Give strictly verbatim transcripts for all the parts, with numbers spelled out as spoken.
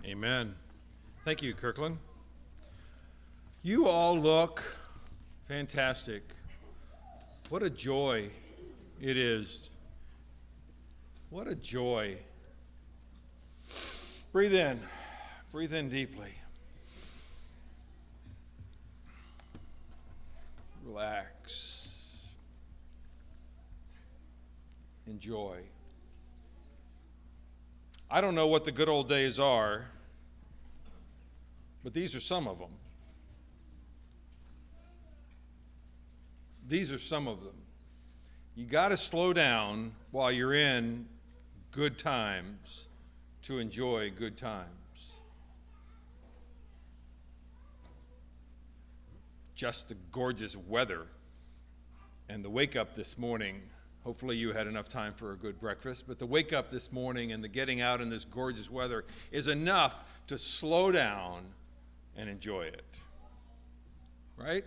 Amen. Thank you, Kirkland. You all look fantastic. What a joy it is. What a joy. Breathe in. Breathe in deeply. Relax. Enjoy. I don't know what the good old days are, but these are some of them. These are some of them. You got to slow down while you're in good times to enjoy good times. Just the gorgeous weather and the wake up this morning. Hopefully you had enough time for a good breakfast, but the wake up this morning and the getting out in this gorgeous weather is enough to slow down and enjoy it. Right?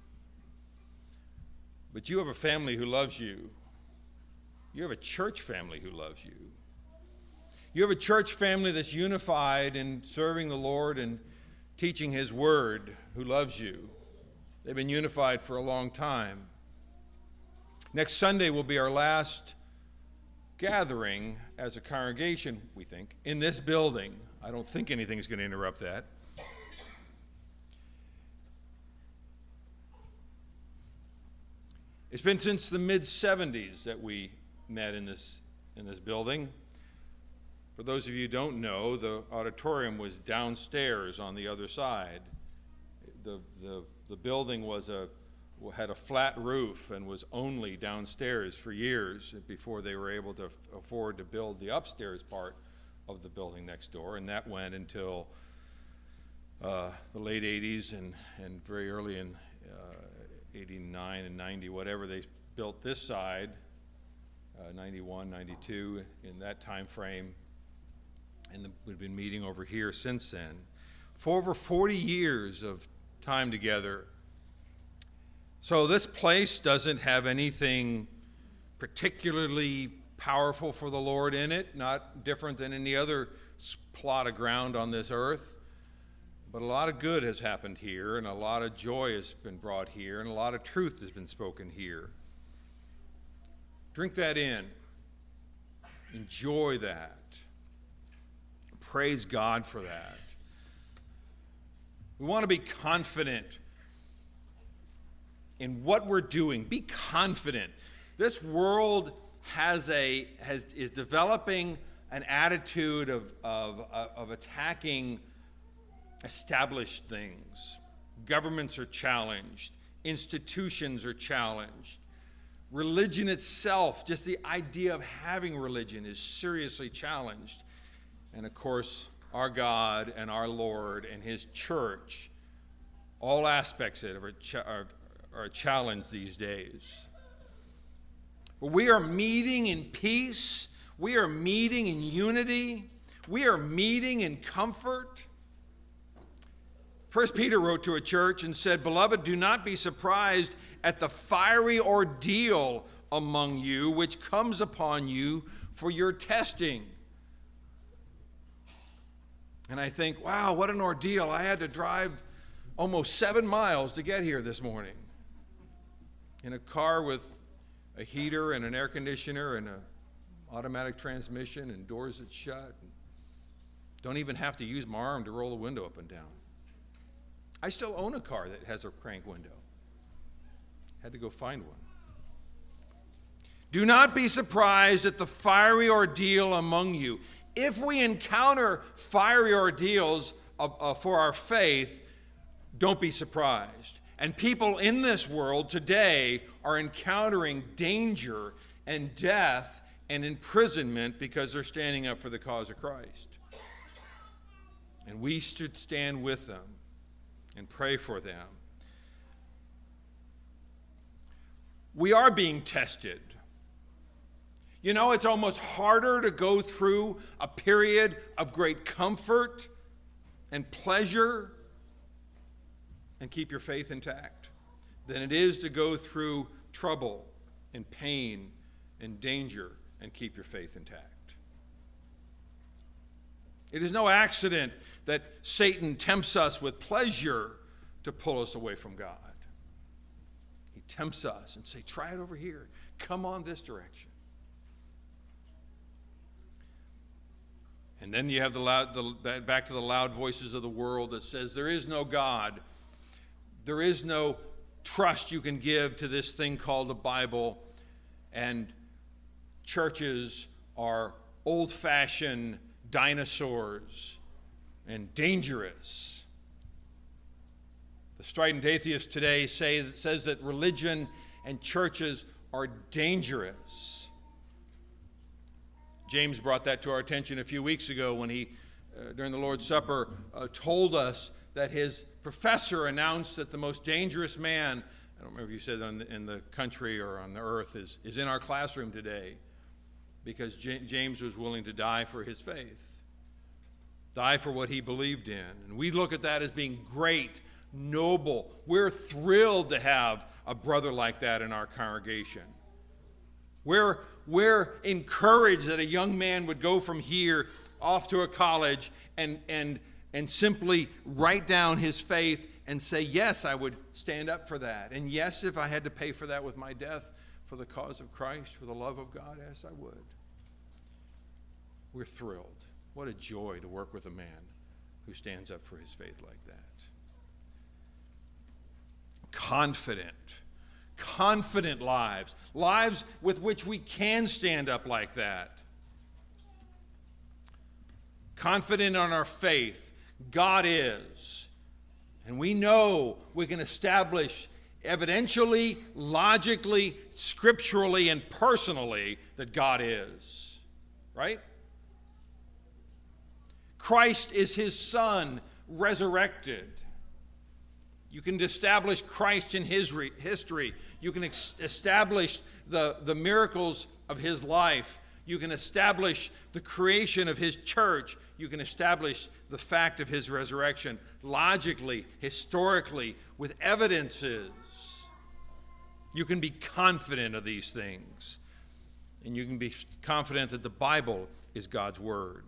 But you have a family who loves you. You have a church family who loves you. You have a church family that's unified in serving the Lord and teaching His Word, who loves you. They've been unified for a long time. Next Sunday will be our last gathering as a congregation, we think, in this building. I don't think anything's going to interrupt that. It's been since the mid seventies that we met in this in this building. For those of you who don't know, the auditorium was downstairs on the other side. The the the building was a had a flat roof and was only downstairs for years before they were able to f- afford to build the upstairs part of the building next door, and that went until uh, the late eighties and and very early in uh, eighty-nine and ninety, whatever, they built this side, uh, ninety-one, ninety-two, in that time frame, and the, we've been meeting over here since then. For over forty years of time together. So this place doesn't have anything particularly powerful for the Lord in it, not different than any other plot of ground on this earth. But a lot of good has happened here, and a lot of joy has been brought here, and a lot of truth has been spoken here. Drink that in. Enjoy that. Praise God for that. We want to be confident in what we're doing. Be confident. This world has a has is developing an attitude of of of attacking established things. Governments are challenged. Institutions are challenged. Religion itself, just the idea of having religion, is seriously challenged. And of course, our God and our Lord and His church, all aspects of it are, ch- are, are challenged these days. But we are meeting in peace. We are meeting in unity. We are meeting in comfort. First Peter wrote to a church and said, "Beloved, do not be surprised at the fiery ordeal among you, which comes upon you for your testing." And I think, wow, what an ordeal. I had to drive almost seven miles to get here this morning in a car with a heater and an air conditioner and an automatic transmission and doors that shut. Don't even have to use my arm to roll the window up and down. I still own a car that has a crank window. Had to go find one. Do not be surprised at the fiery ordeal among you. If we encounter fiery ordeals uh, uh, for our faith, don't be surprised. And people in this world today are encountering danger and death and imprisonment because they're standing up for the cause of Christ. And we should stand with them and pray for them. We are being tested. You know, it's almost harder to go through a period of great comfort and pleasure and keep your faith intact than it is to go through trouble and pain and danger and keep your faith intact. It is no accident that Satan tempts us with pleasure to pull us away from God. He tempts us and say, try it over here. Come on this direction. And then you have the loud, the, back to the loud voices of the world that says there is no God. There is no trust you can give to this thing called the Bible. And churches are old-fashioned dinosaurs and dangerous. The strident atheist today say, says that religion and churches are dangerous. James brought that to our attention a few weeks ago when he, uh, during the Lord's Supper, uh, told us that his professor announced that the most dangerous man, I don't remember if you said on the, in the country or on the earth, is, is in our classroom today because J- James was willing to die for his faith, die for what he believed in. And we look at that as being great, noble. We're thrilled to have a brother like that in our congregation. We're, we're encouraged that a young man would go from here off to a college and, and, and simply write down his faith and say, yes, I would stand up for that. And yes, if I had to pay for that with my death for the cause of Christ, for the love of God, yes, I would. We're thrilled. What a joy to work with a man who stands up for his faith like that. Confident. Confident lives, lives with which we can stand up like that. Confident on our faith, God is. And we know we can establish evidentially, logically, scripturally, and personally that God is. Right? Christ is his Son resurrected. You can establish Christ in his re- history. You can ex- establish the, the miracles of his life. You can establish the creation of his church. You can establish the fact of his resurrection logically, historically, with evidences. You can be confident of these things. And you can be confident that the Bible is God's word.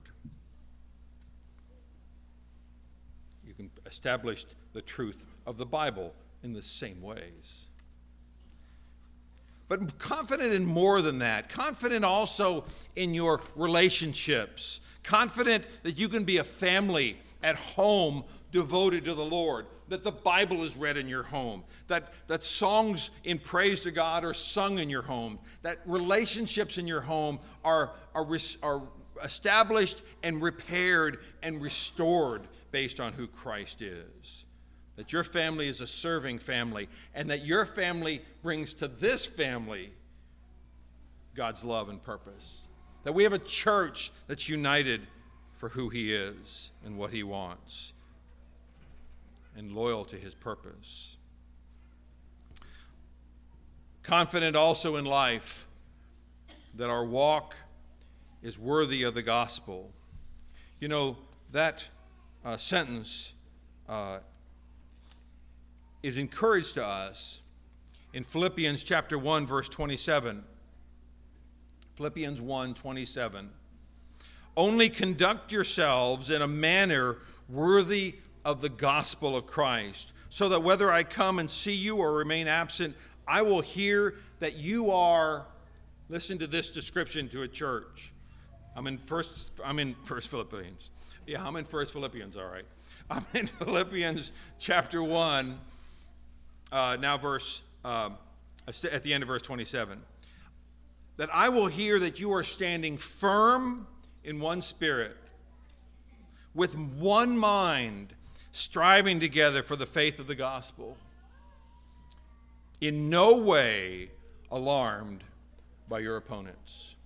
You can establish the truth of the Bible in the same ways. But confident in more than that. Confident also in your relationships. Confident that you can be a family at home devoted to the Lord. That the Bible is read in your home. That, that songs in praise to God are sung in your home. That relationships in your home are, are, are established and repaired and restored based on who Christ is. That your family is a serving family, and that your family brings to this family God's love and purpose. That we have a church that's united for who he is and what he wants, and loyal to his purpose. Confident also in life that our walk is worthy of the gospel. You know, that uh, sentence uh, is encouraged to us in Philippians chapter one, verse twenty-seven. Philippians one, twenty-seven. Only conduct yourselves in a manner worthy of the gospel of Christ, so that whether I come and see you or remain absent, I will hear that you are, listen to this description to a church. I'm in first, I'm in First Philippians. Yeah, I'm in First Philippians, all right. I'm in Philippians chapter one. Uh, now verse, uh, at the end of verse twenty-seven, that I will hear that you are standing firm in one spirit, with one mind, striving together for the faith of the gospel, in no way alarmed by your opponents.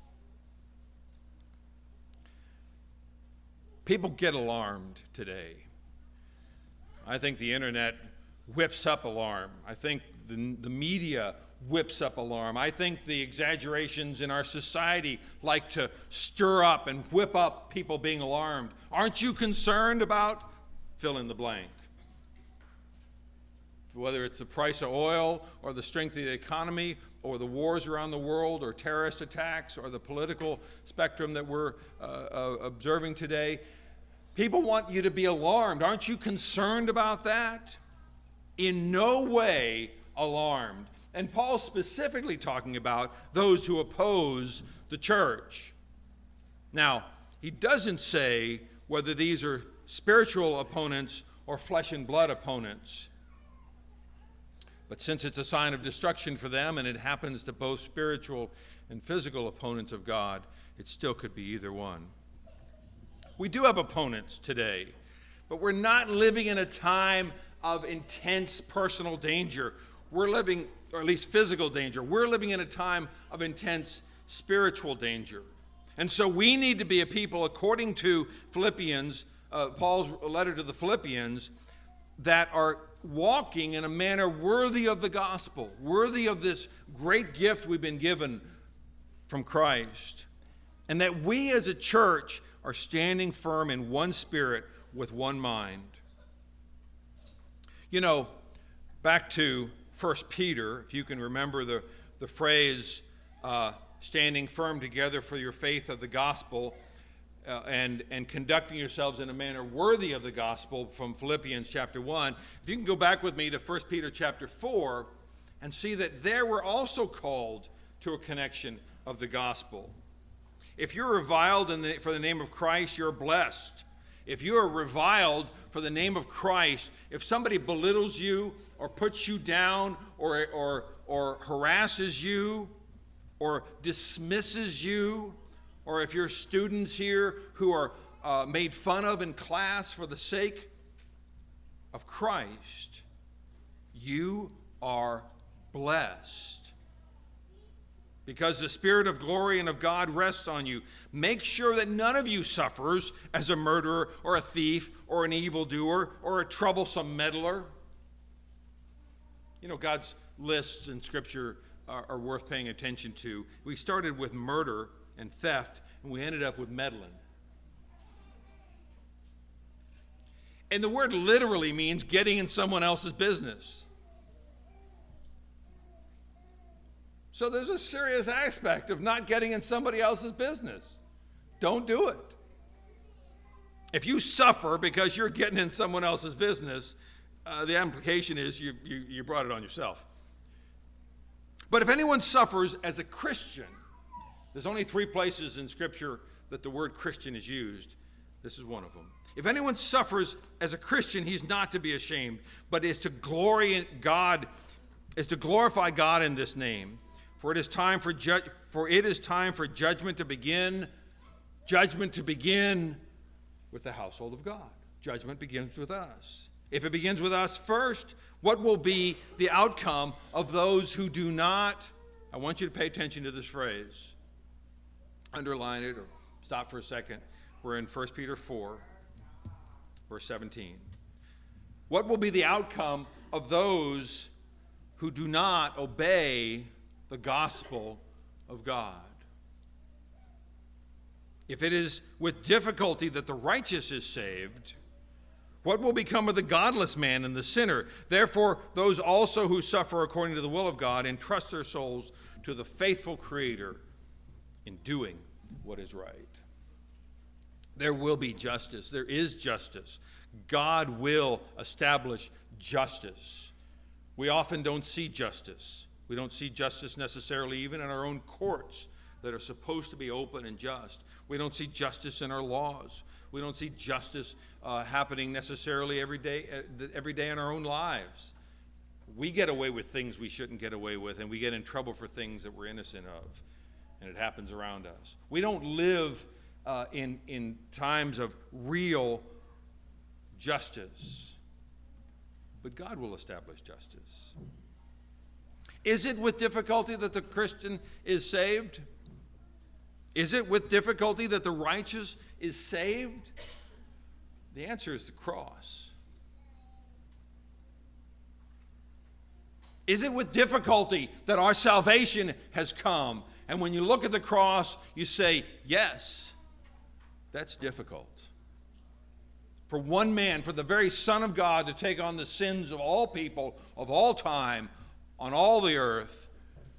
People get alarmed today. I think the internet whips up alarm. I think the, the media whips up alarm. I think the exaggerations in our society like to stir up and whip up people being alarmed. Aren't you concerned about fill in the blank? Whether it's the price of oil or the strength of the economy or the wars around the world or terrorist attacks or the political spectrum that we're uh, uh, observing today, People want you to be alarmed. Aren't you concerned about that? In no way alarmed. And Paul's specifically talking about those who oppose the church. Now, he doesn't say whether these are spiritual opponents or flesh and blood opponents. But since it's a sign of destruction for them, and it happens to both spiritual and physical opponents of God, it still could be either one. We do have opponents today, but we're not living in a time of intense personal danger. We're living, or at least physical danger. We're living in a time of intense spiritual danger. And so we need to be a people, according to Philippians, uh, Paul's letter to the Philippians, that are walking in a manner worthy of the gospel, worthy of this great gift we've been given from Christ. And that we as a church are standing firm in one spirit with one mind. You know, back to First Peter, if you can remember the, the phrase, uh, standing firm together for your faith of the gospel, uh, and, and conducting yourselves in a manner worthy of the gospel from Philippians chapter one. If you can go back with me to First Peter chapter four and see that there we're also called to a connection of the gospel. If you're reviled in the, for the name of Christ, you're blessed. If you are reviled for the name of Christ, if somebody belittles you or puts you down or, or, or harasses you or dismisses you, or if you're students here who are uh, made fun of in class for the sake of Christ, you are blessed. Because the Spirit of glory and of God rests on you. Make sure that none of you suffers as a murderer or a thief or an evildoer or a troublesome meddler. You know, God's lists in Scripture are, are worth paying attention to. We started with murder and theft, and we ended up with meddling. And the word literally means getting in someone else's business. So there's a serious aspect of not getting in somebody else's business. Don't do it. If you suffer because you're getting in someone else's business, uh, the implication is you, you, you brought it on yourself. But if anyone suffers as a Christian, there's only three places in Scripture that the word Christian is used. This is one of them. If anyone suffers as a Christian, he's not to be ashamed, but is to glory in God, is to glorify God in this name. For it is time for ju- for it is time for judgment to begin. Judgment to begin with the household of God. Judgment begins with us. If it begins with us first, what will be the outcome of those who do not? I want you to pay attention to this phrase. Underline it or stop for a second. We're in First Peter four, verse seventeen. What will be the outcome of those who do not obey the gospel of God? If it is with difficulty that the righteous is saved, what will become of the godless man and the sinner? Therefore, those also who suffer according to the will of God entrust their souls to the faithful Creator in doing what is right. There will be justice. There is justice. God will establish justice. We often don't see justice. We don't see justice necessarily even in our own courts that are supposed to be open and just. We don't see justice in our laws. We don't see justice uh, happening necessarily every day, uh, every day in our own lives. We get away with things we shouldn't get away with, and we get in trouble for things that we're innocent of, and it happens around us. We don't live uh, in, in times of real justice, but God will establish justice. Is it with difficulty that the Christian is saved? Is it with difficulty that the righteous is saved? The answer is the cross. Is it with difficulty that our salvation has come? And when you look at the cross, you say, yes, that's difficult. For one man, for the very Son of God to take on the sins of all people, of all time, on all the earth,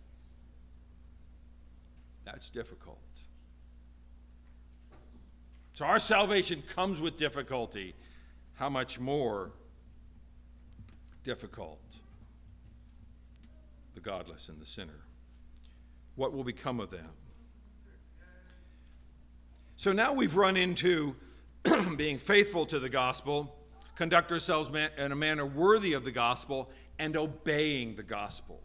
that's difficult. So our salvation comes with difficulty. How much more difficult the godless and the sinner? What will become of them? So now we've run into being faithful to the gospel, conduct ourselves in a manner worthy of the gospel, and obeying the gospel.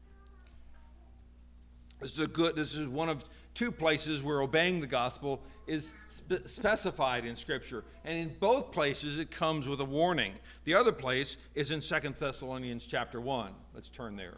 This is a good. This is one of two places where obeying the gospel is spe- specified in Scripture, and in both places it comes with a warning. The other place is in Second Thessalonians chapter one. Let's turn there.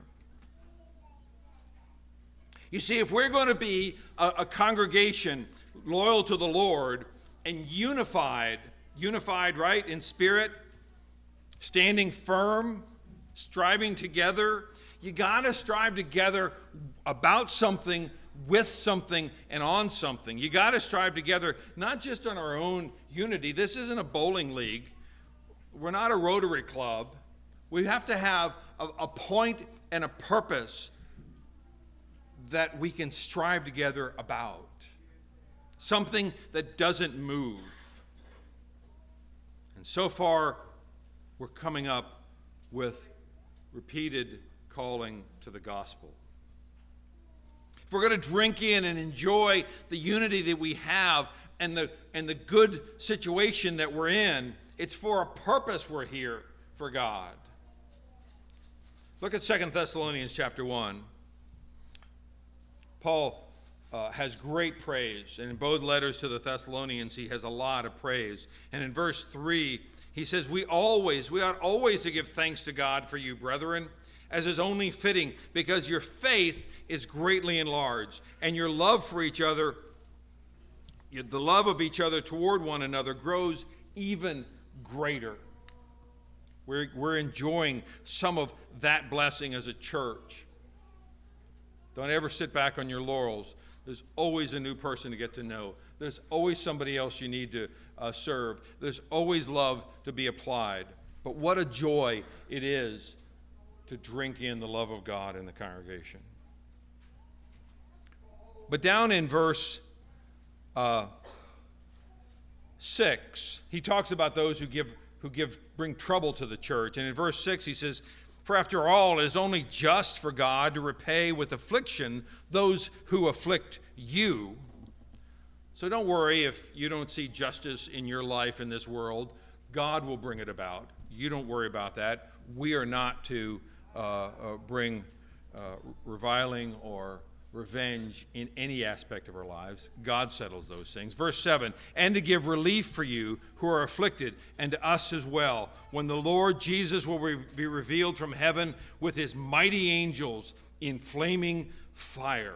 You see, if we're going to be a, a congregation loyal to the Lord and unified, unified, right, in spirit, standing firm, striving together, you got to strive together about something, with something, and on something. You got to strive together, not just on our own unity. This isn't a bowling league. We're not a Rotary Club. We have to have a, a point and a purpose that we can strive together about. Something that doesn't move. And so far, we're coming up with repeated calling to the gospel. If we're going to drink in and enjoy the unity that we have and the, and the good situation that we're in, it's for a purpose we're here for God. Look at Second Thessalonians chapter one. Paul uh, has great praise, and in both letters to the Thessalonians, he has a lot of praise. And in verse three, he says, We always, we ought always to give thanks to God for you, brethren, as is only fitting, because your faith is greatly enlarged, and your love for each other, the love of each other toward one another grows even greater. We're, we're enjoying some of that blessing as a church. Don't ever sit back on your laurels. There's always a new person to get to know. There's always somebody else you need to uh, serve. There's always love to be applied. But what a joy it is to drink in the love of God in the congregation. But down in verse uh, six, he talks about those who give who give bring trouble to the church. And in verse six, he says, For after all, it is only just for God to repay with affliction those who afflict you. So don't worry if you don't see justice in your life in this world. God will bring it about. You don't worry about that. We are not to uh, uh, bring uh, reviling or revenge in any aspect of our lives. God settles those things. Verse seven, and to give relief for you who are afflicted, and to us as well, when the Lord Jesus will re- be revealed from heaven with his mighty angels in flaming fire,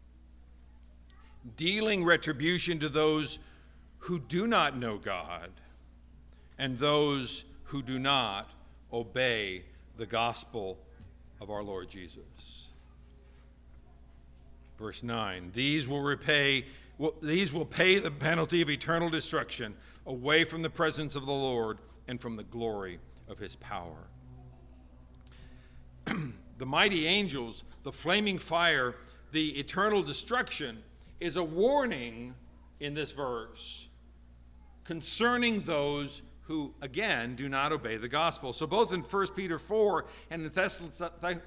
dealing retribution to those who do not know God and those who do not obey the gospel of our Lord Jesus. Verse nine, these will repay, will, these will pay the penalty of eternal destruction away from the presence of the Lord and from the glory of his power. The mighty angels, the flaming fire, the eternal destruction is a warning in this verse concerning those who, again, do not obey the gospel. So both in First Peter four and in Thessalonians,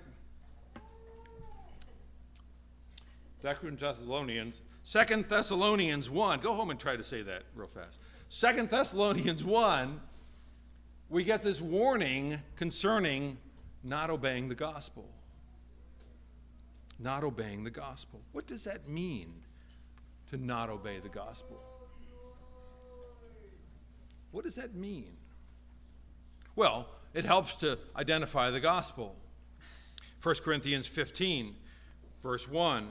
Thessalonians, Second Thessalonians one, go home and try to say that real fast. Second Thessalonians one, we get this warning concerning not obeying the gospel. Not obeying the gospel. What does that mean, to not obey the gospel? What does that mean? Well, it helps to identify the gospel. First Corinthians fifteen, verse one.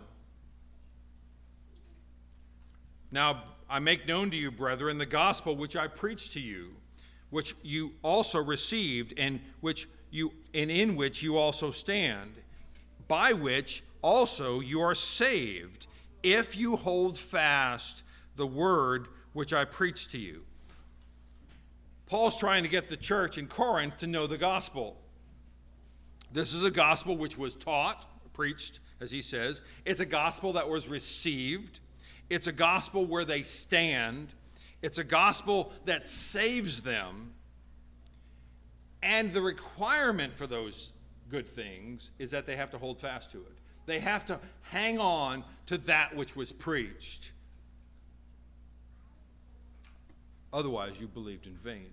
Now I make known to you, brethren, the gospel which I preached to you, which you also received, and which you and in which you also stand, by which also you are saved, if you hold fast the word which I preached to you. Paul's trying to get the church in Corinth to know the gospel. This is a gospel which was taught, preached, as he says. It's a gospel that was received. It's a gospel where they stand. It's a gospel that saves them, and the requirement for those good things is that they have to hold fast to it. They have to hang on to that which was preached. Otherwise, you believed in vain.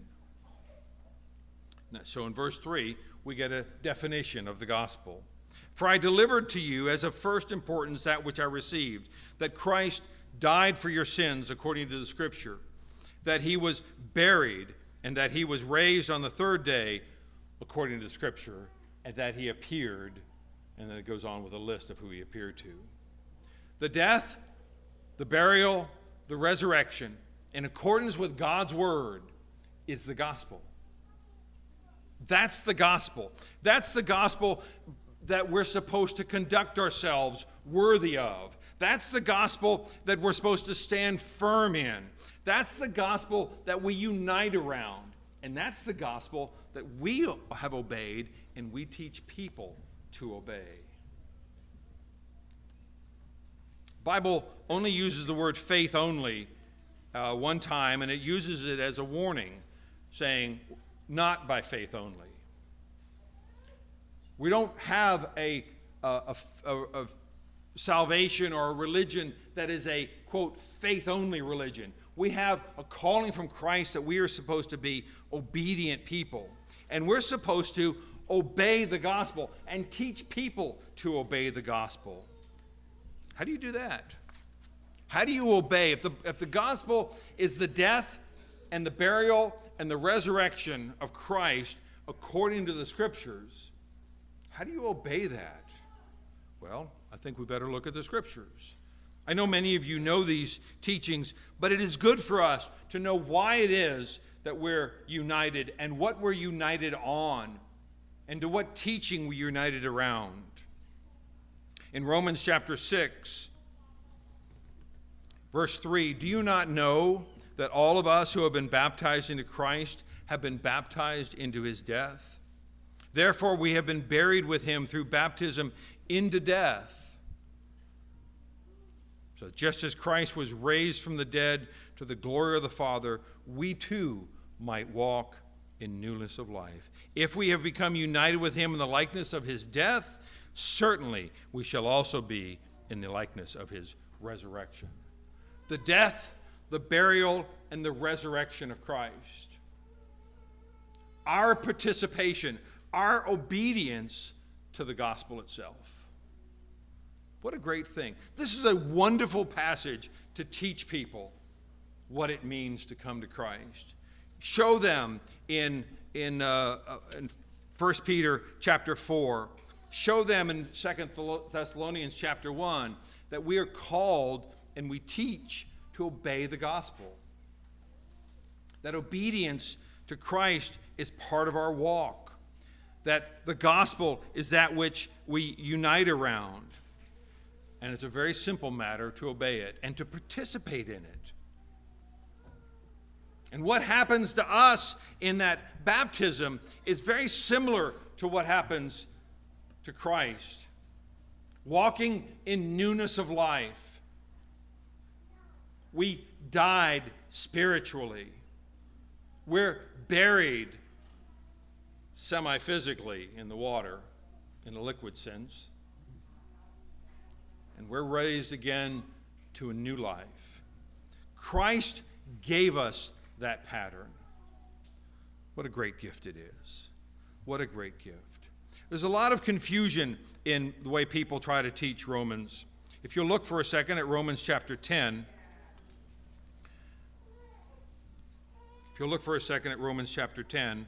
Now, so in verse three, we get a definition of the gospel. For I delivered to you as of first importance that which I received, that Christ died for your sins according to the Scripture, that he was buried, and that he was raised on the third day according to the Scripture, and that he appeared, and then it goes on with a list of who he appeared to. The death, the burial, the resurrection, in accordance with God's word, is the gospel. That's the gospel. That's the gospel that we're supposed to conduct ourselves worthy of. That's the gospel that we're supposed to stand firm in. That's the gospel that we unite around. And that's the gospel that we have obeyed and we teach people to obey. The Bible only uses the word faith only uh, one time, and it uses it as a warning, saying, not by faith only. We don't have a, a, a, a salvation or a religion that is a, quote, faith-only religion. We have a calling from Christ that we are supposed to be obedient people. And we're supposed to obey the gospel and teach people to obey the gospel. How do you do that? How do you obey? If the, if the gospel is the death and the burial and the resurrection of Christ according to the Scriptures, how do you obey that? Well, I think we better look at the Scriptures. I know many of you know these teachings, but it is good for us to know why it is that we're united and what we're united on and to what teaching we're united around. In Romans chapter six, verse three, do you not know that all of us who have been baptized into Christ have been baptized into his death? Therefore, we have been buried with him through baptism into death. So just as Christ was raised from the dead to the glory of the Father, we too might walk in newness of life. If we have become united with him in the likeness of his death, certainly we shall also be in the likeness of his resurrection. The death, the burial, and the resurrection of Christ. Our participation, our obedience to the gospel itself. What a great thing. This is a wonderful passage to teach people what it means to come to Christ. Show them in, in, uh, in First Peter chapter four. Show them in Second Thessalonians chapter one that we are called and we teach to obey the gospel. That obedience to Christ is part of our walk. That the gospel is that which we unite around. And it's a very simple matter to obey it and to participate in it. And what happens to us in that baptism is very similar to what happens to Christ. Walking in newness of life. We died spiritually. We're buried semi-physically in the water, in a liquid sense. And we're raised again to a new life. Christ gave us that pattern. What a great gift it is. What a great gift. There's a lot of confusion in the way people try to teach Romans. If you'll look for a second at Romans chapter ten. If you'll look for a second at Romans chapter ten.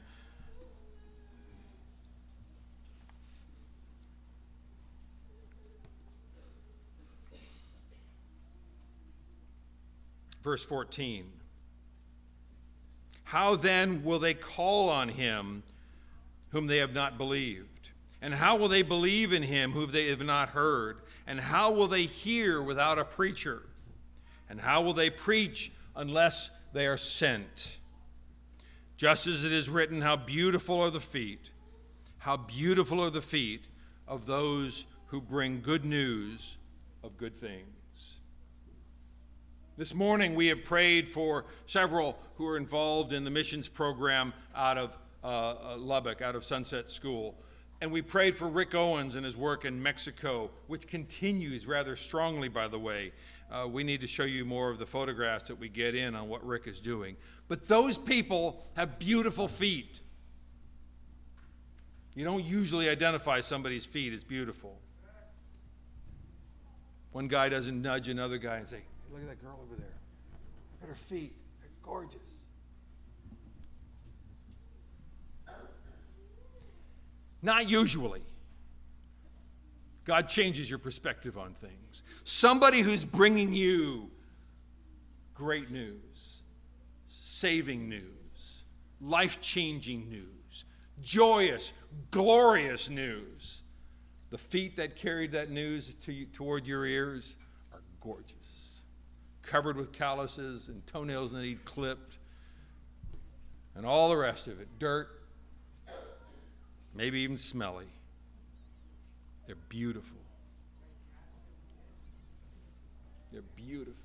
Verse fourteen. How then will they call on him whom they have not believed? And how will they believe in him whom they have not heard? And how will they hear without a preacher? And how will they preach unless they are sent? Just as it is written, how beautiful are the feet, how beautiful are the feet of those who bring good news of good things. This morning we have prayed for several who are involved in the missions program out of uh, uh, Lubbock, out of Sunset School. And we prayed for Rick Owens and his work in Mexico, which continues rather strongly, by the way. Uh, we need to show you more of the photographs that we get in on what Rick is doing. But those people have beautiful feet. You don't usually identify somebody's feet as beautiful. One guy doesn't nudge another guy and say, hey, look at that girl over there. Look at her feet. They're gorgeous. Not usually. God changes your perspective on things. Somebody who's bringing you great news, saving news, life-changing news, joyous, glorious news. The feet that carried that news to you, toward your ears are gorgeous, covered with calluses and toenails that need clipped, and all the rest of it, dirt, maybe even smelly. They're beautiful. They're beautiful.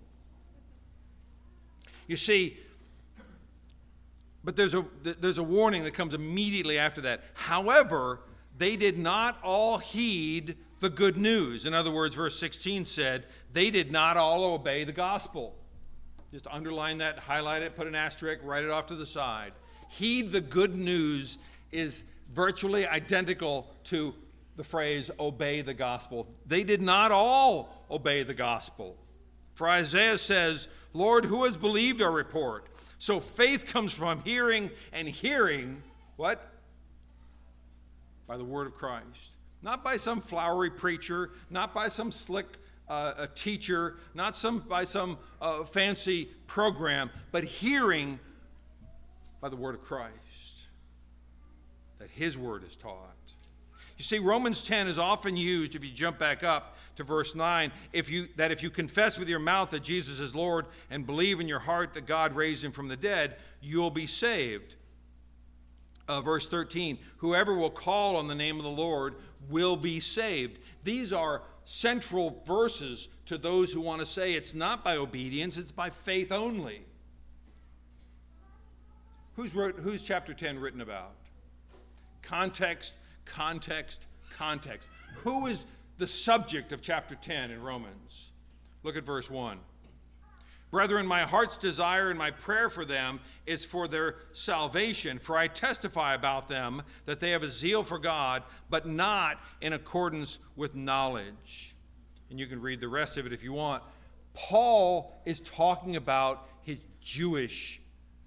You see, but there's a there's a warning that comes immediately after that. However, they did not all heed the good news. In other words, verse sixteen said, they did not all obey the gospel. Just underline that, highlight it, put an asterisk, write it off to the side. Heed the good news is virtually identical to the phrase, obey the gospel. They did not all obey the gospel. For Isaiah says, Lord, who has believed our report? So faith comes from hearing, and hearing, what? By the word of Christ. Not by some flowery preacher, not by some slick uh, a teacher, not some by some uh, fancy program, but hearing by the word of Christ. That his word is taught. You see, Romans ten is often used, if you jump back up to verse nine, if you, that if you confess with your mouth that Jesus is Lord and believe in your heart that God raised him from the dead, you'll be saved. Uh, verse thirteen, whoever will call on the name of the Lord will be saved. These are central verses to those who want to say it's not by obedience, it's by faith only. Who's, wrote, who's chapter ten written about? Context, context, context. Who is the subject of chapter ten in Romans? Look at verse one. Brethren, my heart's desire and my prayer for them is for their salvation, for I testify about them that they have a zeal for God, but not in accordance with knowledge. And you can read the rest of it if you want. Paul is talking about his Jewish,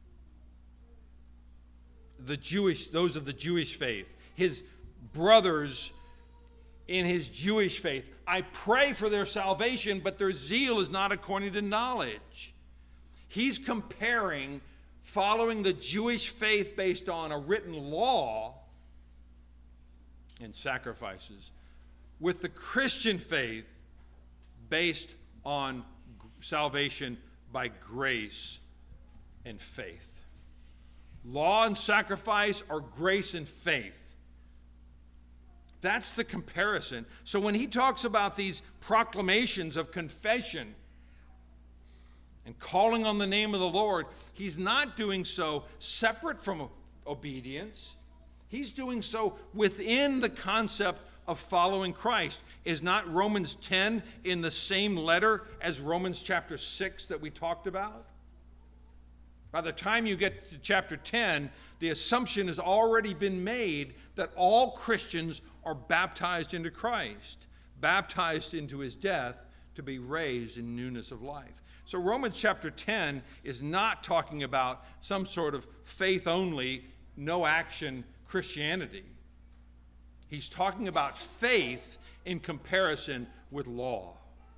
the Jewish, those of the Jewish faith, his brothers in his Jewish faith. I pray for their salvation, but their zeal is not according to knowledge. He's comparing following the Jewish faith based on a written law and sacrifices with the Christian faith based on salvation by grace and faith. Law and sacrifice are grace and faith. That's the comparison. So when he talks about these proclamations of confession and calling on the name of the Lord, he's not doing so separate from obedience. He's doing so within the concept of following Christ. Is not Romans ten in the same letter as Romans chapter six that we talked about? By the time you get to chapter ten, the assumption has already been made that all Christians are baptized into Christ, baptized into his death to be raised in newness of life. So Romans chapter ten is not talking about some sort of faith-only, no-action Christianity. He's talking about faith in comparison with law.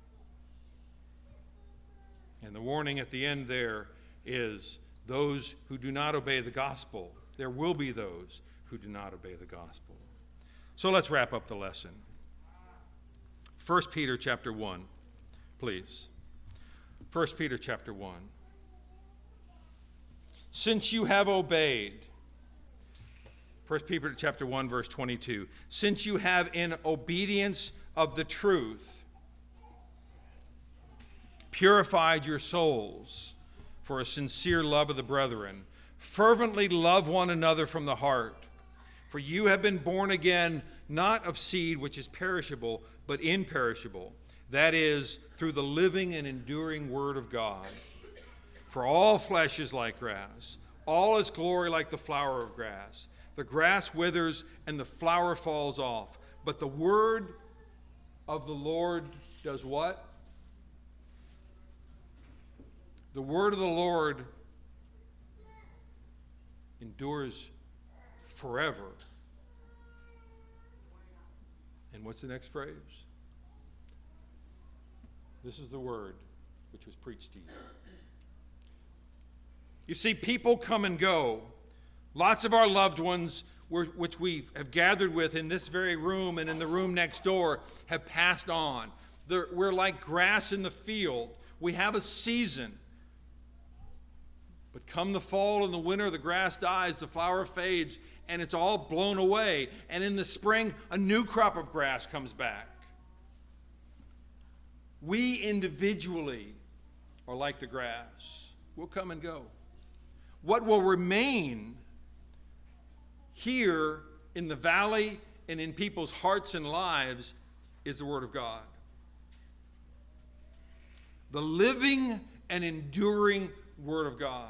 And the warning at the end there is those who do not obey the gospel. There will be those who do not obey the gospel. So let's wrap up the lesson. First Peter chapter one, please. First Peter chapter one. Since you have obeyed, First Peter chapter one, verse twenty-two. Since you have in obedience of the truth purified your souls for a sincere love of the brethren. Fervently love one another from the heart. For you have been born again, not of seed which is perishable, but imperishable. That is, through the living and enduring word of God. For all flesh is like grass, all its glory like the flower of grass. The grass withers and the flower falls off, but the word of the Lord does what? The word of the Lord endures forever. And what's the next phrase? This is the word which was preached to you. You see, people come and go. Lots of our loved ones, were, which we have gathered with in this very room and in the room next door, have passed on. They're, we're like grass in the field. We have a season. But come the fall and the winter, the grass dies, the flower fades, and it's all blown away. And in the spring, a new crop of grass comes back. We individually are like the grass. We'll come and go. What will remain here in the valley and in people's hearts and lives is the Word of God. The living and enduring Word of God.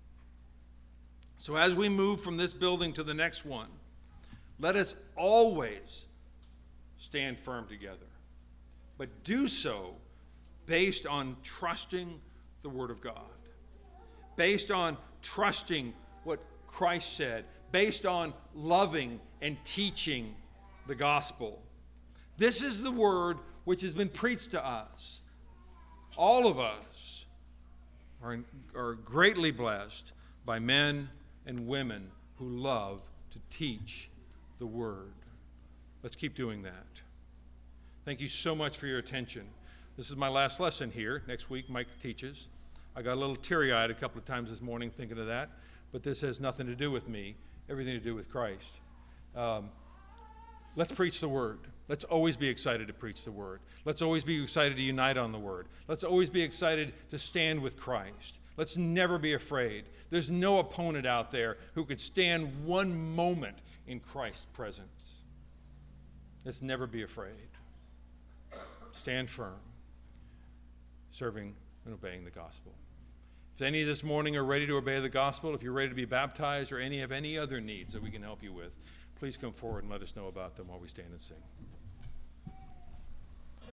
So as we move from this building to the next one, let us always stand firm together, but do so based on trusting the Word of God, based on trusting what Christ said, based on loving and teaching the gospel. This is the word which has been preached to us. All of us are, are greatly blessed by men and women who love to teach the word. Let's keep doing that. Thank you so much for your attention. This is my last lesson here. Next week, Mike teaches. I got a little teary-eyed a couple of times this morning thinking of that, but this has nothing to do with me, everything to do with Christ. Um, let's preach the word. Let's always be excited to preach the word. Let's always be excited to unite on the word. Let's always be excited to stand with Christ. Let's never be afraid. There's no opponent out there who could stand one moment in Christ's presence. Let's never be afraid. Stand firm, serving and obeying the gospel. If any this morning are ready to obey the gospel, if you're ready to be baptized or any have any other needs that we can help you with, please come forward and let us know about them while we stand and sing.